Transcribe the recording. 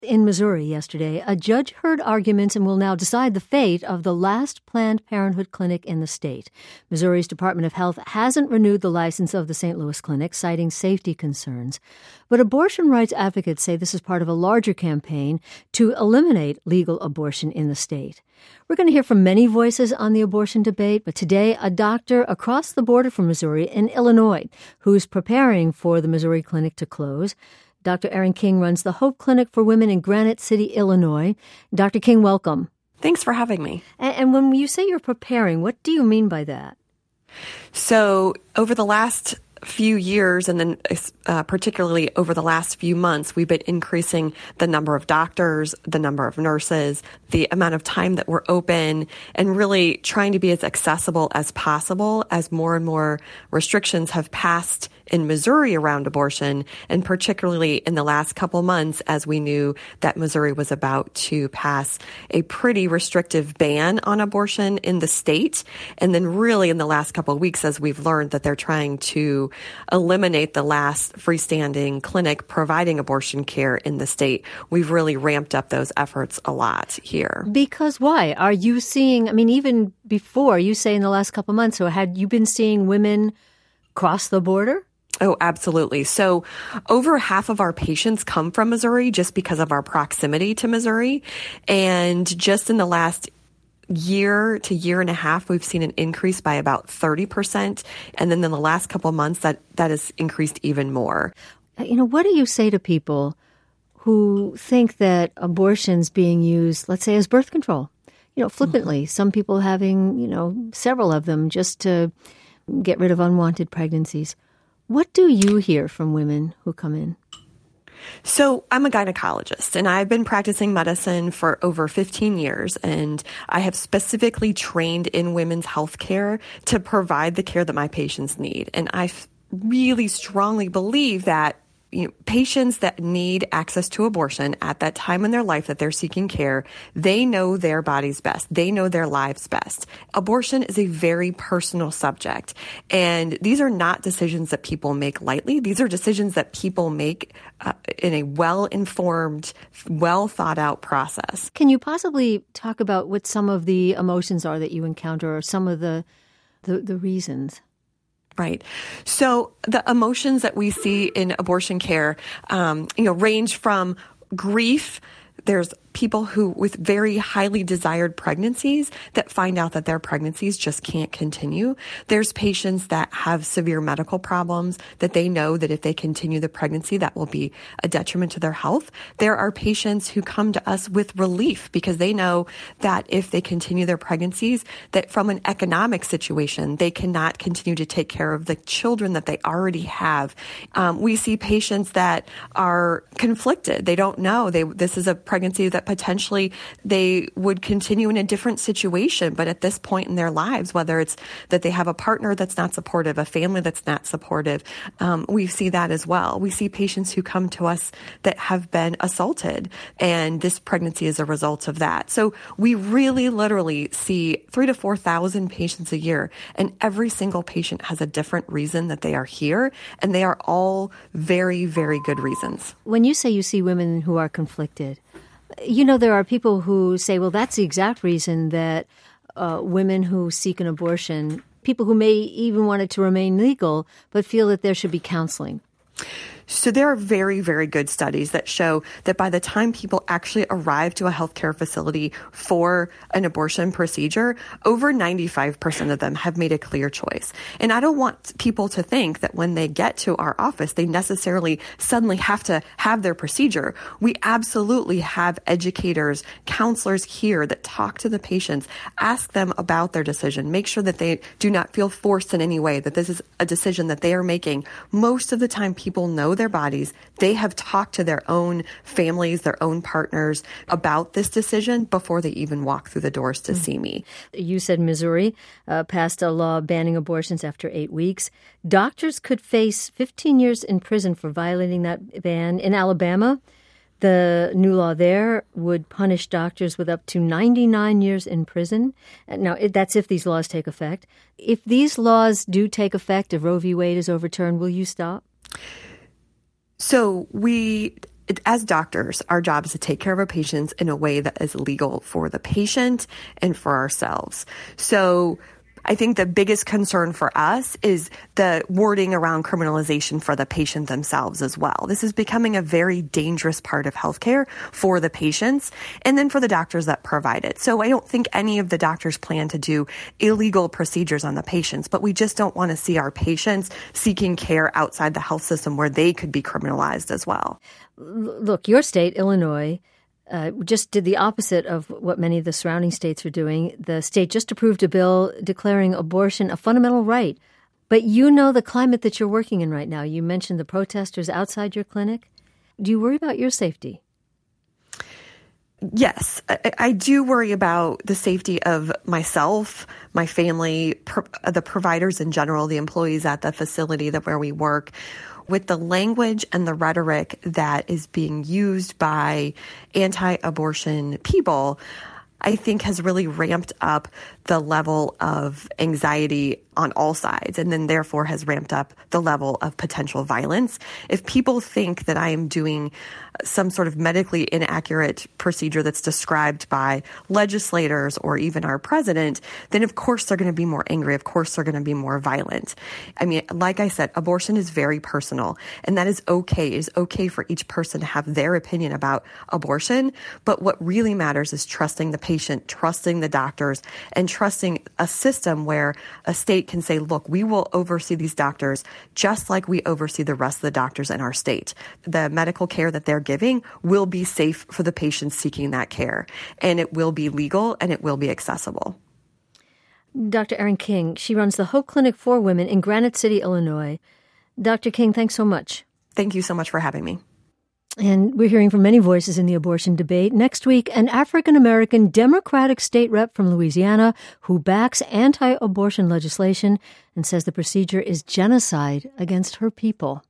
In Missouri yesterday, a judge heard arguments and will now decide the fate of the last Planned Parenthood clinic in the state. Missouri's Department of Health hasn't renewed the license of the St. Louis clinic, citing safety concerns. But abortion rights advocates say this is part of a larger campaign to eliminate legal abortion in the state. We're going to hear from many voices on the abortion debate, but today a doctor across the border from Missouri in Illinois who's preparing for the Missouri clinic to close. Dr. Erin King runs the Hope Clinic for Women in Granite City, Illinois. Dr. King, welcome. Thanks for having me. And when you say you're preparing, what do you mean by that? So over the last few years, and then particularly over the last few months, we've been increasing the number of doctors, the number of nurses, the amount of time that we're open, and really trying to be as accessible as possible as more and more restrictions have passed in Missouri around abortion, and particularly in the last couple months as we knew that Missouri was about to pass a pretty restrictive ban on abortion in the state. And then really in the last couple of weeks as we've learned that they're trying to eliminate the last freestanding clinic providing abortion care in the state, we've really ramped up those efforts a lot here. Because why? Are you seeing, even before, you say in the last couple of months, so had you been seeing women cross the border? Oh, absolutely. So over half of our patients come from Missouri just because of our proximity to Missouri. And just in the last year to year and a half, we've seen an increase by about 30%. And then in the last couple of months, that has increased even more. What do you say to people who think that abortion's being used, let's say, as birth control? Flippantly, some people having, several of them just to get rid of unwanted pregnancies. What do you hear from women who come in? So I'm a gynecologist, and I've been practicing medicine for over 15 years, and I have specifically trained in women's health care to provide the care that my patients need. And I really strongly believe that patients that need access to abortion at that time in their life that they're seeking care, they know their bodies best. They know their lives best. Abortion is a very personal subject, and these are not decisions that people make lightly. These are decisions that people make in a well-informed, well-thought-out process. Can you possibly talk about what some of the emotions are that you encounter, or some of the reasons? Right. So the emotions that we see in abortion care, range from grief. There's people who with very highly desired pregnancies that find out that their pregnancies just can't continue. There's patients that have severe medical problems that they know that if they continue the pregnancy, that will be a detriment to their health. There are patients who come to us with relief because they know that if they continue their pregnancies, that from an economic situation, they cannot continue to take care of the children that they already have. We see patients that are conflicted. They don't know. This is a pregnancy that potentially they would continue in a different situation, but at this point in their lives, whether it's that they have a partner that's not supportive, a family that's not supportive, we see that as well. We see patients who come to us that have been assaulted, and this pregnancy is a result of that. So we really literally see 3,000 to 4,000 patients a year, and every single patient has a different reason that they are here, and they are all very, very good reasons. When you say you see women who are conflicted, there are people who say, well, that's the exact reason that women who seek an abortion, people who may even want it to remain legal, but feel that there should be counseling. So there are very, very good studies that show that by the time people actually arrive to a healthcare facility for an abortion procedure, over 95% of them have made a clear choice. And I don't want people to think that when they get to our office, they necessarily suddenly have to have their procedure. We absolutely have educators, counselors here that talk to the patients, ask them about their decision, make sure that they do not feel forced in any way, that this is a decision that they are making. Most of the time, people know their bodies. They have talked to their own families, their own partners about this decision before they even walk through the doors to see me. You said Missouri passed a law banning abortions after 8 weeks. Doctors could face 15 years in prison for violating that ban. In Alabama, the new law there would punish doctors with up to 99 years in prison. Now, that's if these laws take effect. If these laws do take effect, if Roe v. Wade is overturned, will you stop? So we as doctors, our job is to take care of our patients in a way that is legal for the patient and for ourselves. So I think the biggest concern for us is the wording around criminalization for the patient themselves as well. This is becoming a very dangerous part of healthcare for the patients and then for the doctors that provide it. So I don't think any of the doctors plan to do illegal procedures on the patients, but we just don't want to see our patients seeking care outside the health system where they could be criminalized as well. Look, your state, Illinois, just did the opposite of what many of the surrounding states are doing. The state just approved a bill declaring abortion a fundamental right. But you know the climate that you're working in right now. You mentioned the protesters outside your clinic. Do you worry about your safety? Yes, I do worry about the safety of myself, my family, the providers in general, the employees at the facility where we work. With the language and the rhetoric that is being used by anti-abortion people, I think has really ramped up the level of anxiety on all sides, and then therefore has ramped up the level of potential violence. If people think that I am doing some sort of medically inaccurate procedure that's described by legislators or even our president, then of course they're going to be more angry. Of course they're going to be more violent. I mean, like I said, abortion is very personal, and that is okay. It is okay for each person to have their opinion about abortion, but what really matters is trusting the patient, trusting the doctors, and trusting a system where a state can say, look, we will oversee these doctors just like we oversee the rest of the doctors in our state. The medical care that they're giving will be safe for the patients seeking that care, and it will be legal and it will be accessible. Dr. Erin King, she runs the Hope Clinic for Women in Granite City, Illinois. Dr. King, thanks so much. Thank you so much for having me. And we're hearing from many voices in the abortion debate. Next week, an African-American Democratic state rep from Louisiana who backs anti-abortion legislation and says the procedure is genocide against her people.